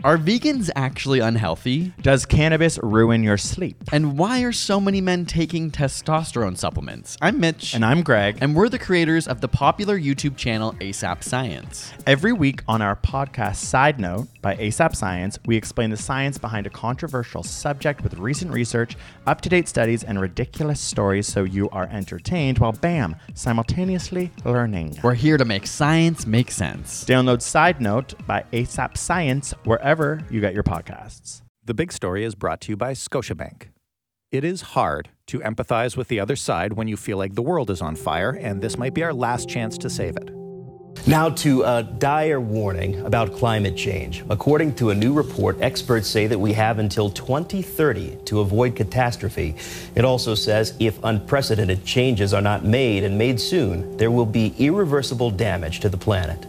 Are vegans actually unhealthy? Does cannabis ruin your sleep? And why are so many men taking testosterone supplements? I'm Mitch. And I'm Greg. And we're the creators of the popular YouTube channel ASAP Science. Every week on our podcast Side Note by ASAP Science, we explain the science behind a controversial subject with recent research, up-to-date studies, and ridiculous stories so you are entertained while, bam, simultaneously learning. We're here to make science make sense. Download Side Note by ASAP Science wherever you get your podcasts. The Big Story is brought to you by Scotiabank. It is hard to empathize with the other side when you feel like the world is on fire, and this might be our last chance to save it. Now to a dire warning about climate change. According to a new report, experts say that we have until 2030 to avoid catastrophe. It also says if unprecedented changes are not made and made soon, there will be irreversible damage to the planet.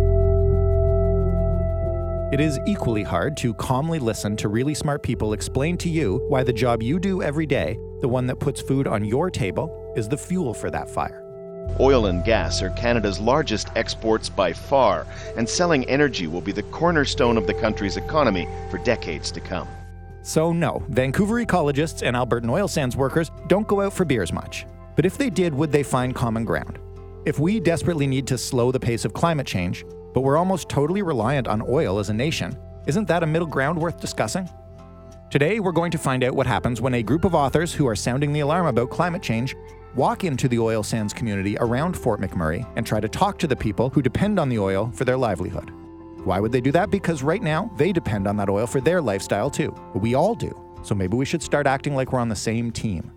It is equally hard to calmly listen to really smart people explain to you why the job you do every day, the one that puts food on your table, is the fuel for that fire. Oil and gas are Canada's largest exports by far, and selling energy will be the cornerstone of the country's economy for decades to come. So no, Vancouver ecologists and Albertan oil sands workers don't go out for beers much. But if they did, would they find common ground? If we desperately need to slow the pace of climate change, but we're almost totally reliant on oil as a nation, isn't that a middle ground worth discussing? Today, we're going to find out what happens when a group of authors who are sounding the alarm about climate change walk into the oil sands community around Fort McMurray and try to talk to the people who depend on the oil for their livelihood. Why would they do that? Because right now, they depend on that oil for their lifestyle too. We all do. So maybe we should start acting like we're on the same team.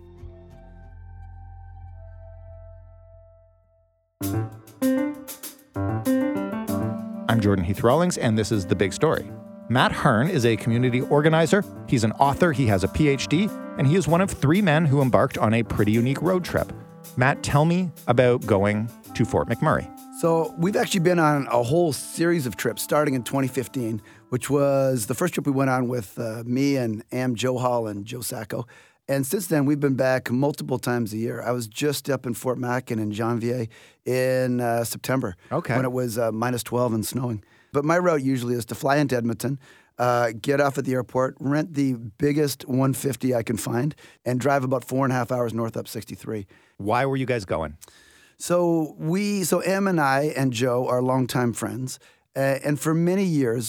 I'm Jordan Heath Rawlings, and this is The Big Story. Matt Hearn is a community organizer, he's an author, he has a PhD, and he is one of 3 men who embarked on a pretty unique road trip. Matt, tell me about going to Fort McMurray. So we've actually been on a whole series of trips starting in 2015, which was the first trip we went on with me and Am Johal and Joe Sacco. And since then, we've been back multiple times a year. I was just up in Fort Mac and in Janvier in September when it was minus 12 and snowing. But my route usually is to fly into Edmonton, get off at the airport, rent the biggest 150 I can find, and drive about 4.5 hours north up 63. Why were you guys going? So Em and I and Joe are longtime friends. And for many years,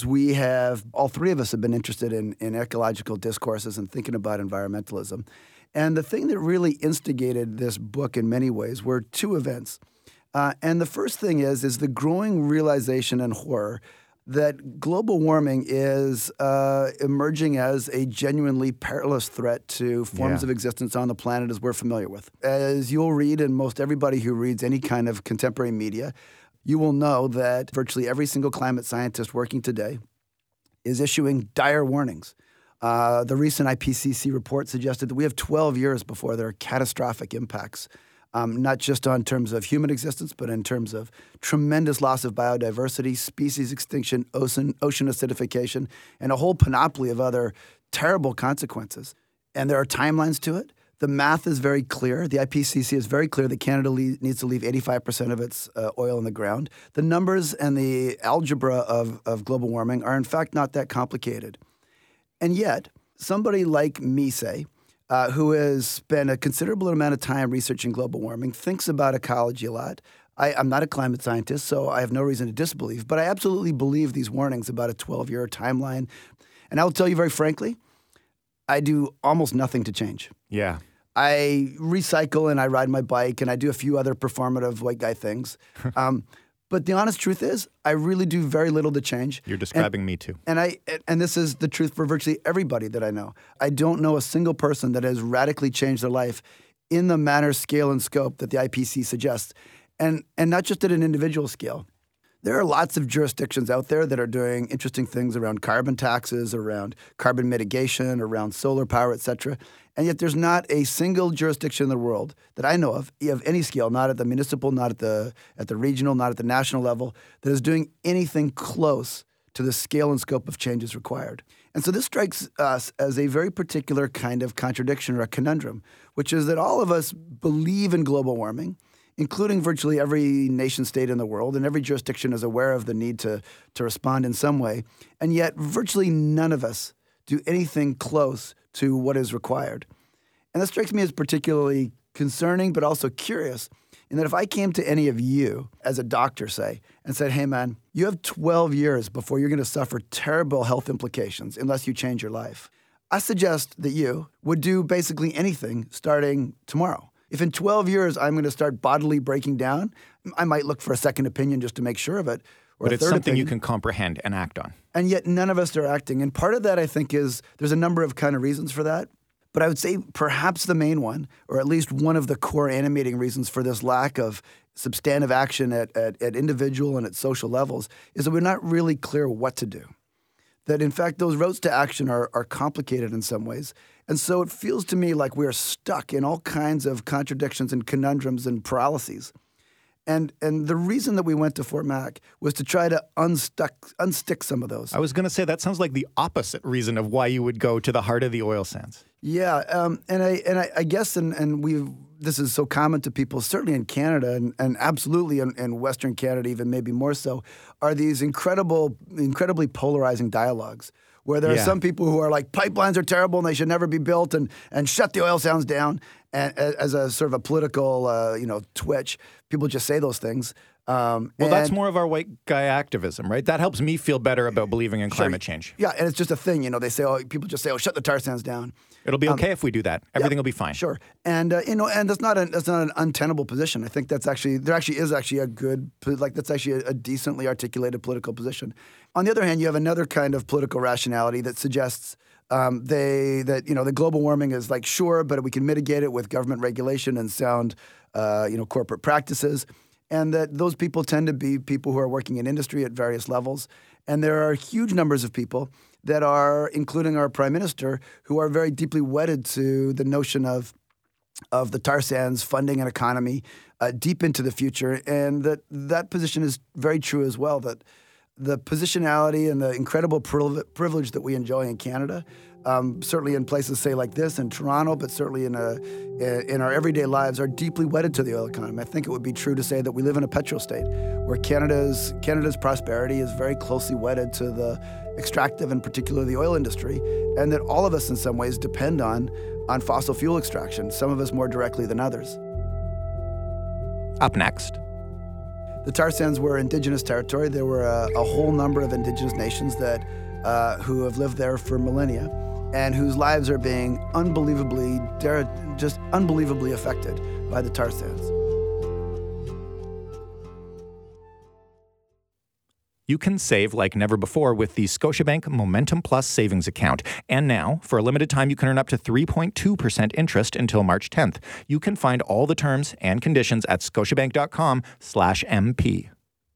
all 3 of us have been interested in ecological discourses and thinking about environmentalism. And the thing that really instigated this book in many ways were 2 events. And the first thing is the growing realization and horror that global warming is emerging as a genuinely perilous threat to forms of existence on the planet as we're familiar with. As you'll read, and most everybody who reads any kind of contemporary media, you will know that virtually every single climate scientist working today is issuing dire warnings. The recent IPCC report suggested that we have 12 years before there are catastrophic impacts, not just on terms of human existence, but in terms of tremendous loss of biodiversity, species extinction, ocean acidification, and a whole panoply of other terrible consequences. And there are timelines to it. The math is very clear. The IPCC is very clear that Canada needs to leave 85% of its oil in the ground. The numbers and the algebra of global warming are, in fact, not that complicated. And yet, somebody like me, say, who has spent a considerable amount of time researching global warming, thinks about ecology a lot. I'm not a climate scientist, so I have no reason to disbelieve, but I absolutely believe these warnings about a 12-year timeline. And I will tell you very frankly, I do almost nothing to change. Yeah. I recycle and I ride my bike and I do a few other performative white guy things. But the honest truth is, I really do very little to change. You're describing me too. And this is the truth for virtually everybody that I know. I don't know a single person that has radically changed their life in the manner, scale, and scope that the IPCC suggests. And not just at an individual scale. There are lots of jurisdictions out there that are doing interesting things around carbon taxes, around carbon mitigation, around solar power, et cetera. And yet there's not a single jurisdiction in the world that I know of any scale, not at the municipal, not at the regional, not at the national level, that is doing anything close to the scale and scope of changes required. And so this strikes us as a very particular kind of contradiction or a conundrum, which is that all of us believe in global warming, including virtually every nation state in the world, and every jurisdiction is aware of the need to respond in some way. And yet virtually none of us do anything close to what is required. And that strikes me as particularly concerning, but also curious, in that if I came to any of you as a doctor, say, and said, hey, man, you have 12 years before you're going to suffer terrible health implications unless you change your life, I suggest that you would do basically anything starting tomorrow. If in 12 years I'm going to start bodily breaking down, I might look for a second opinion just to make sure of it. But it's something you can comprehend and act on. And yet none of us are acting. And part of that, I think, is there's a number of kind of reasons for that. But I would say perhaps the main one, or at least one of the core animating reasons for this lack of substantive action at individual and at social levels, is that we're not really clear what to do. That, in fact, those roads to action are complicated in some ways. And so it feels to me like we are stuck in all kinds of contradictions and conundrums and paralyses. And the reason that we went to Fort Mac was to try to unstick some of those. I was going to say, that sounds like the opposite reason of why you would go to the heart of the oil sands. Yeah, and I guess, and this is so common to people, certainly in Canada, and absolutely in Western Canada, even maybe more so, are these incredibly polarizing dialogues, where there are some people who are like, pipelines are terrible and they should never be built, and shut the oil sands down, and as a sort of a political twitch. People just say those things. Well, that's more of our white guy activism, right? That helps me feel better about believing in climate change. Yeah, and it's just a thing. They say, people just say, shut the tar sands down. It'll be okay if we do that. Everything will be fine. Sure, and and that's not an untenable position. I think there is a good, that's actually a decently articulated political position. On the other hand, you have another kind of political rationality that suggests that global warming is sure, but we can mitigate it with government regulation and sound corporate practices. And that those people tend to be people who are working in industry at various levels. And there are huge numbers of people that are, including our prime minister, who are very deeply wedded to the notion of the tar sands funding an economy deep into the future. And that position is very true as well, that the positionality and the incredible privilege that we enjoy in Canada, certainly in places, say, like this, in Toronto, but certainly in our everyday lives, are deeply wedded to the oil economy. I think it would be true to say that we live in a petro state, where Canada's prosperity is very closely wedded to the extractive and particularly the oil industry, and that all of us in some ways depend on fossil fuel extraction, some of us more directly than others. Up next. The tar sands were indigenous territory. There were a whole number of indigenous nations that who have lived there for millennia, and whose lives are being unbelievably affected by the tar sands. You can save like never before with the Scotiabank Momentum Plus savings account. And now, for a limited time, you can earn up to 3.2% interest until March 10th. You can find all the terms and conditions at scotiabank.com/MP.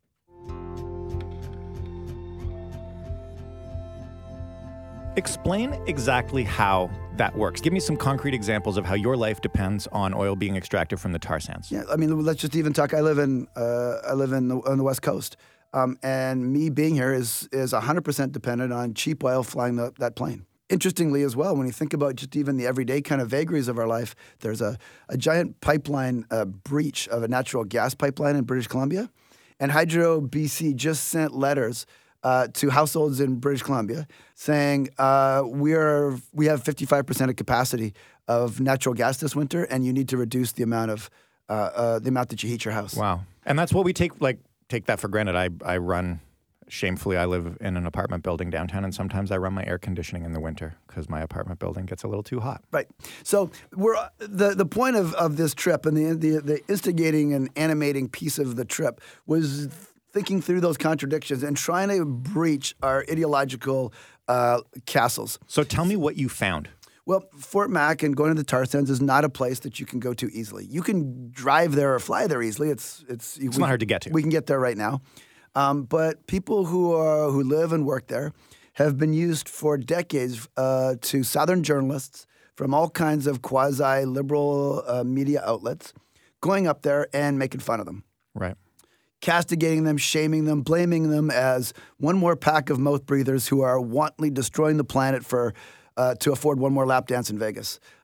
Explain exactly how that works. Give me some concrete examples of how your life depends on oil being extracted from the tar sands. Yeah, I mean, let's just even talk. I live on the West Coast. And me being here is 100% dependent on cheap oil flying that plane. Interestingly as well, when you think about just even the everyday kind of vagaries of our life, there's a giant pipeline breach of a natural gas pipeline in British Columbia. And Hydro BC just sent letters to households in British Columbia saying we have 55% of capacity of natural gas this winter, and you need to reduce the amount that you heat your house. Wow. And that's what we take that for granted. I live in an apartment building downtown, and sometimes I run my air conditioning in the winter because my apartment building gets a little too hot. Right. So the point of this trip and the instigating and animating piece of the trip was thinking through those contradictions and trying to breach our ideological castles. So tell me what you found. Well, Fort Mac and going to the tar sands is not a place that you can go to easily. You can drive there or fly there easily. It's not hard to get to. We can get there right now. But people who live and work there have been used for decades to Southern journalists from all kinds of quasi-liberal media outlets going up there and making fun of them. Right. Castigating them, shaming them, blaming them as one more pack of mouth breathers who are wantonly destroying the planet to afford one more lap dance in Vegas.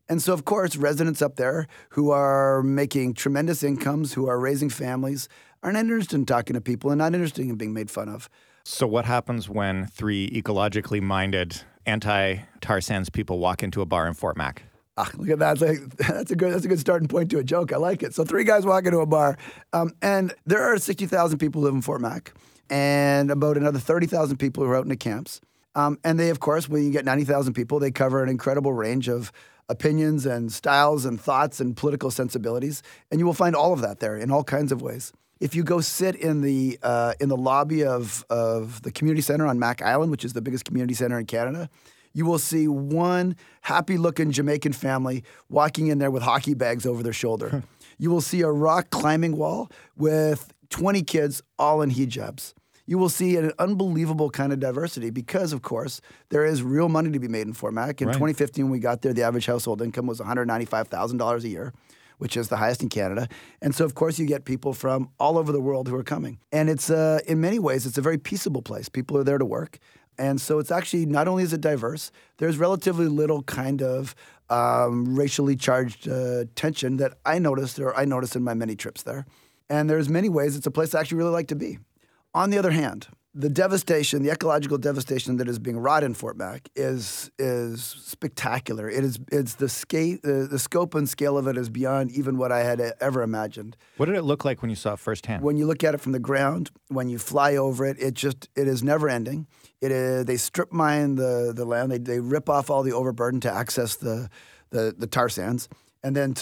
And so, of course, residents up there who are making tremendous incomes, who are raising families, aren't interested in talking to people and not interested in being made fun of. So what happens when three ecologically minded anti-tar sands people walk into a bar in Fort Mac? Look at that. That's a good starting point to a joke. I like it. So 3 guys walk into a bar, and there are 60,000 people who live in Fort Mac, and about another 30,000 people who are out in the camps. And they, of course, when you get 90,000 people, they cover an incredible range of opinions and styles and thoughts and political sensibilities. And you will find all of that there in all kinds of ways. If you go sit in the lobby of the community center on Mac Island, which is the biggest community center in Canada, you will see one happy-looking Jamaican family walking in there with hockey bags over their shoulder. You will see a rock climbing wall with 20 kids all in hijabs. You will see an unbelievable kind of diversity because, of course, there is real money to be made in Fort Mac. In 2015, when we got there, the average household income was $195,000 a year, which is the highest in Canada. And so, of course, you get people from all over the world who are coming. And it's, in many ways, it's a very peaceable place. People are there to work. And so it's actually, not only is it diverse, there's relatively little kind of racially charged tension that I noticed in my many trips there. And there's many ways it's a place I actually really like to be. On the other hand, the devastation, the ecological devastation that is being wrought in Fort Mac is spectacular. It's the scope and scale of it is beyond even what I had ever imagined. What did it look like when you saw it firsthand? When you look at it from the ground, when you fly over it, it is never ending. They strip mine the land. They rip off all the overburden to access the tar sands, and then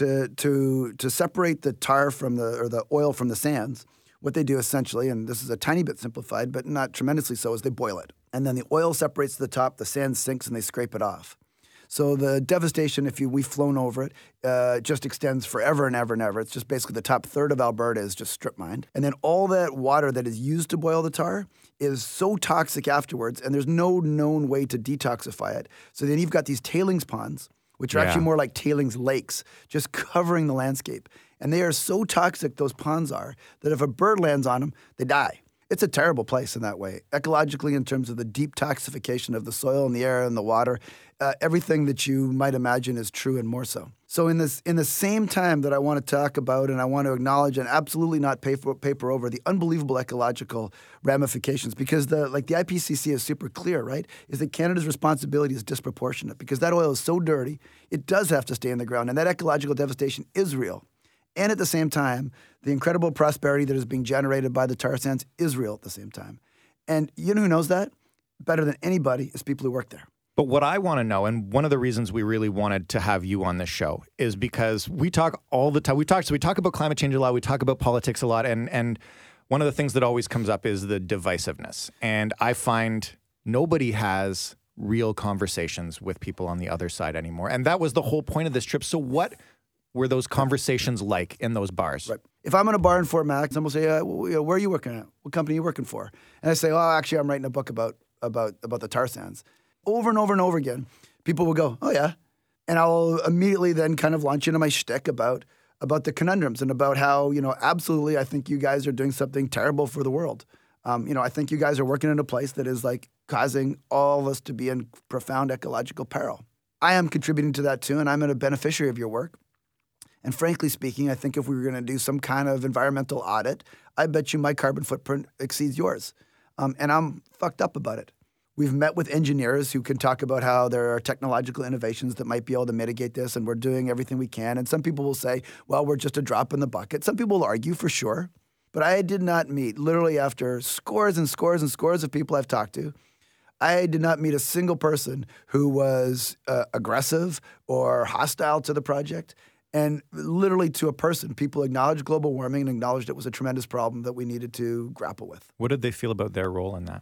to separate the tar from the oil from the sands. What they do essentially, and this is a tiny bit simplified, but not tremendously so, is they boil it. And then the oil separates to the top, the sand sinks, and they scrape it off. So the devastation, we've flown over it, just extends forever and ever and ever. It's just basically the top third of Alberta is just strip mined. And then all that water that is used to boil the tar is so toxic afterwards, and there's no known way to detoxify it. So then you've got these tailings ponds, which are actually more like tailings lakes, just covering the landscape. And they are so toxic, those ponds are, that if a bird lands on them, they die. It's a terrible place in that way. Ecologically, in terms of the deep toxification of the soil and the air and the water, everything that you might imagine is true and more so. So in the same time that I want to talk about and I want to acknowledge and absolutely not paper over the unbelievable ecological ramifications, because the IPCC is super clear, right, is that Canada's responsibility is disproportionate because that oil is so dirty, it does have to stay in the ground, and that ecological devastation is real. And at the same time, the incredible prosperity that is being generated by the tar sands is real at the same time. And you know who knows that better than anybody is people who work there. But what I want to know, and one of the reasons we really wanted to have you on this show, is because we talk all the time. We talk about climate change a lot. We talk about politics a lot. And one of the things that always comes up is the divisiveness. And I find nobody has real conversations with people on the other side anymore. And that was the whole point of this trip. So what were those conversations like in those bars? Right. If I'm in a bar in Fort Mac, someone will say, where are you working at? What company are you working for? And I say, actually, I'm writing a book about the tar sands. Over and over and over again, people will go, oh, yeah. And I'll immediately then kind of launch into my shtick about the conundrums and about how, absolutely, I think you guys are doing something terrible for the world. I think you guys are working in a place that is like causing all of us to be in profound ecological peril. I am contributing to that too, and I'm a beneficiary of your work. And frankly speaking, I think if we were going to do some kind of environmental audit, I bet you my carbon footprint exceeds yours. And I'm fucked up about it. We've met with engineers who can talk about how there are technological innovations that might be able to mitigate this, and we're doing everything we can. And some people will say, well, we're just a drop in the bucket. Some people will argue for sure. But I did not meet, literally after scores and scores and scores of people I've talked to, I did not meet a single person who was aggressive or hostile to the project. And literally to a person, people acknowledged global warming and acknowledged it was a tremendous problem that we needed to grapple with. What did they feel about their role in that?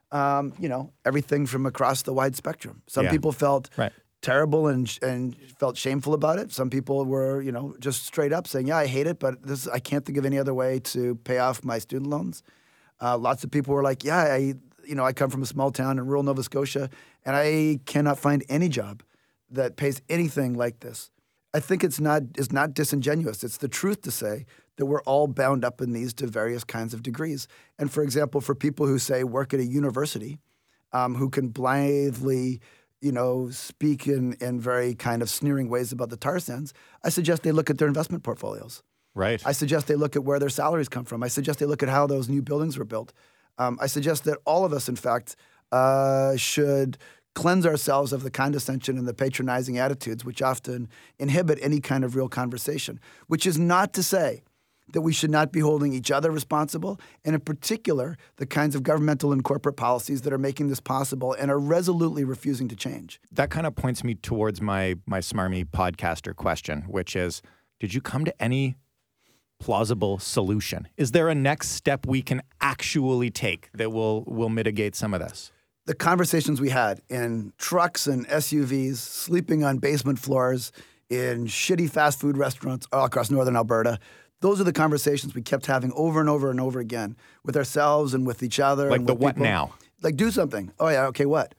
Everything from across the wide spectrum. Some people felt terrible and felt shameful about it. Some people were, just straight up saying, yeah, I hate it, but I can't think of any other way to pay off my student loans. Lots of people were like, yeah, I come from a small town in rural Nova Scotia, and I cannot find any job that pays anything like this. I think it's not disingenuous. It's the truth to say that we're all bound up in these to various kinds of degrees. And for example, for people who say work at a university, who can blithely, speak in very kind of sneering ways about the tar sands, I suggest they look at their investment portfolios. Right. I suggest they look at where their salaries come from. I suggest they look at how those new buildings were built. I suggest that all of us, in fact, should cleanse ourselves of the condescension and the patronizing attitudes which often inhibit any kind of real conversation, which is not to say that we should not be holding each other responsible, and in particular, the kinds of governmental and corporate policies that are making this possible and are resolutely refusing to change. That kind of points me towards my smarmy podcaster question, which is, did you come to any plausible solution? Is there a next step we can actually take that will mitigate some of this? The conversations we had in trucks and SUVs, sleeping on basement floors, in shitty fast food restaurants all across northern Alberta, those are the conversations we kept having over and over and over again with ourselves and with each other. Like and the with what people. now? Like do something. Oh yeah, okay, what?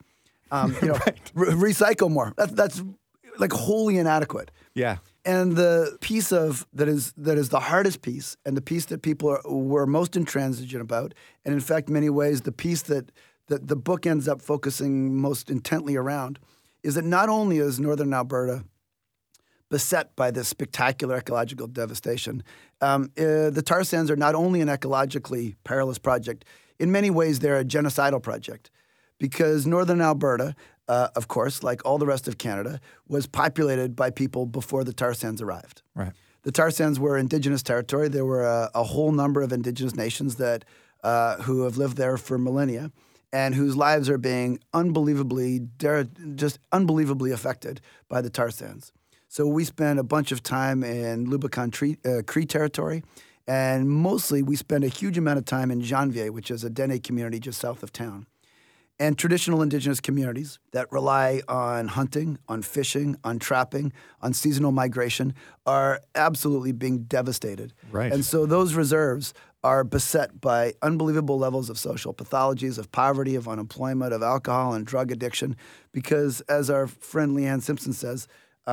Recycle more. That's like wholly inadequate. Yeah. And the piece that is the hardest piece, and the piece that people were most intransigent about, and in fact, many ways, the piece that the book ends up focusing most intently around, is that not only is northern Alberta beset by this spectacular ecological devastation, the tar sands are not only an ecologically perilous project, in many ways they're a genocidal project, because northern Alberta, of course, like all the rest of Canada, was populated by people before the tar sands arrived. Right. The tar sands were Indigenous territory. There were a whole number of Indigenous nations that who have lived there for millennia, and whose lives are being unbelievably affected by the tar sands. So we spent a bunch of time in Lubicon Cree territory, and mostly we spent a huge amount of time in Janvier, which is a Dene community just south of town. And traditional Indigenous communities that rely on hunting, on fishing, on trapping, on seasonal migration are absolutely being devastated. Right. And so those reserves are beset by unbelievable levels of social pathologies, of poverty, of unemployment, of alcohol and drug addiction, because as our friend Leanne Simpson says,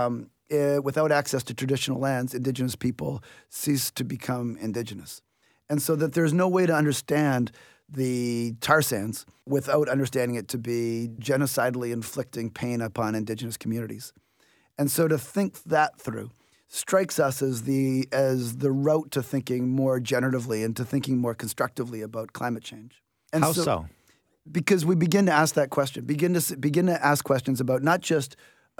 without access to traditional lands, Indigenous people cease to become Indigenous. And so that there's no way to understand the tar sands without understanding it to be genocidally inflicting pain upon Indigenous communities. And so to think that through strikes us as the route to thinking more generatively and to thinking more constructively about climate change. And How so? Because we begin to ask that question, begin to ask questions about not just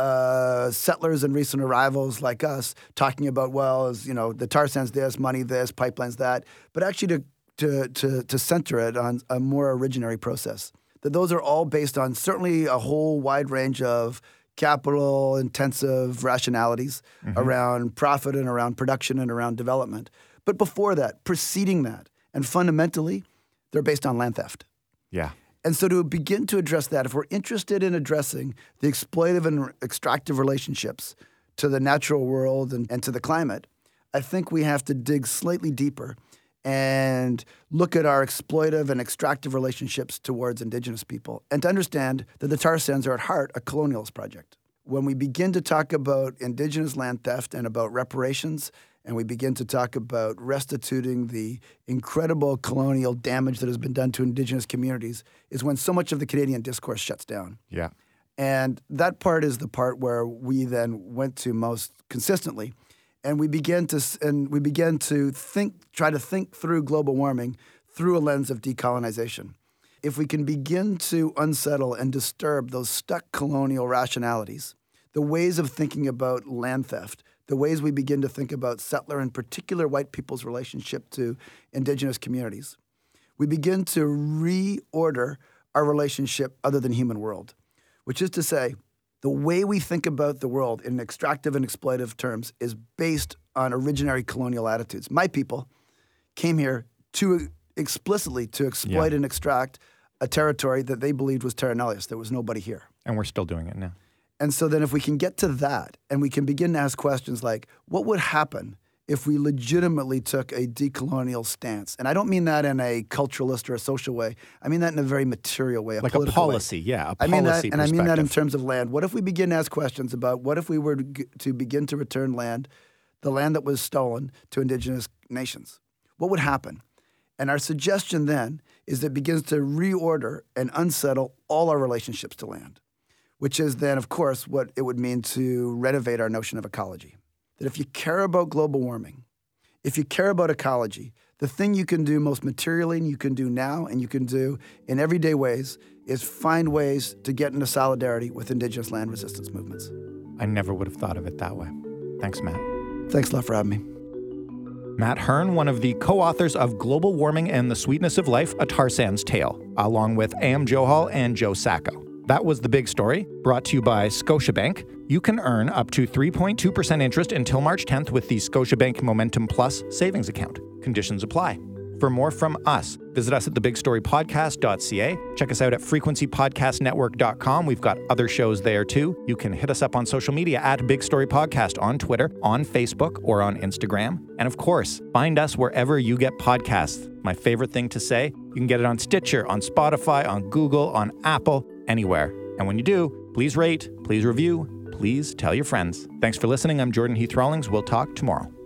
settlers and recent arrivals like us talking about, the tar sands this, money this, pipelines that, but actually to center it on a more originary process. That those are all based on certainly a whole wide range of capital-intensive rationalities around profit and around production and around development. But before that, preceding that, and fundamentally, they're based on land theft. Yeah. And so to begin to address that, if we're interested in addressing the exploitive and extractive relationships to the natural world and to the climate, I think we have to dig slightly deeper and look at our exploitive and extractive relationships towards Indigenous people, and to understand that the tar sands are at heart a colonialist project. When we begin to talk about Indigenous land theft and about reparations, and we begin to talk about restituting the incredible colonial damage that has been done to Indigenous communities, is when so much of the Canadian discourse shuts down. Yeah. And that part is the part where we then went to most consistently. And we began to try to think through global warming through a lens of decolonization. If we can begin to unsettle and disturb those stuck colonial rationalities, the ways of thinking about land theft, the ways we begin to think about settler and particular white people's relationship to Indigenous communities, we begin to reorder our relationship other than human world, which is to say, the way we think about the world in extractive and exploitive terms is based on originary colonial attitudes. My people came here explicitly to exploit and extract a territory that they believed was terra nullius. There was nobody here. And we're still doing it now. And so then if we can get to that and we can begin to ask questions like, what would happen if we legitimately took a decolonial stance? And I don't mean that in a culturalist or a social way. I mean that in a very material way, like a policy, way. Yeah, a I mean policy that, and I mean that in perspective. terms of land. What if we begin to ask questions about what if we were to begin to return land, the land that was stolen, to Indigenous nations? What would happen? And our suggestion then is that it begins to reorder and unsettle all our relationships to land. which is then, of course, what it would mean to renovate our notion of ecology. That if you care about global warming, if you care about ecology, the thing you can do most materially and you can do now and you can do in everyday ways is find ways to get into solidarity with indigenous land resistance movements. I never would have thought of it that way. Thanks, Matt. Thanks a lot for having me. Matt Hearn, one of the co-authors of Global Warming and the Sweetness of Life, A Tar Sands Tale, along with A.M. Johal and Joe Sacco. That was The Big Story, brought to you by Scotiabank. You can earn up to 3.2% interest until March 10th with the Scotiabank Momentum Plus savings account. Conditions apply. For more from us, visit us at thebigstorypodcast.ca. Check us out at frequencypodcastnetwork.com. We've got other shows there too. You can hit us up on social media at Big Story Podcast on Twitter, on Facebook, or on Instagram. And of course, find us wherever you get podcasts. My favorite thing to say, you can get it on Stitcher, on Spotify, on Google, on Apple, anywhere. And when you do, please rate, please review, please tell your friends. Thanks for listening. I'm Jordan Heath Rawlings. We'll talk tomorrow.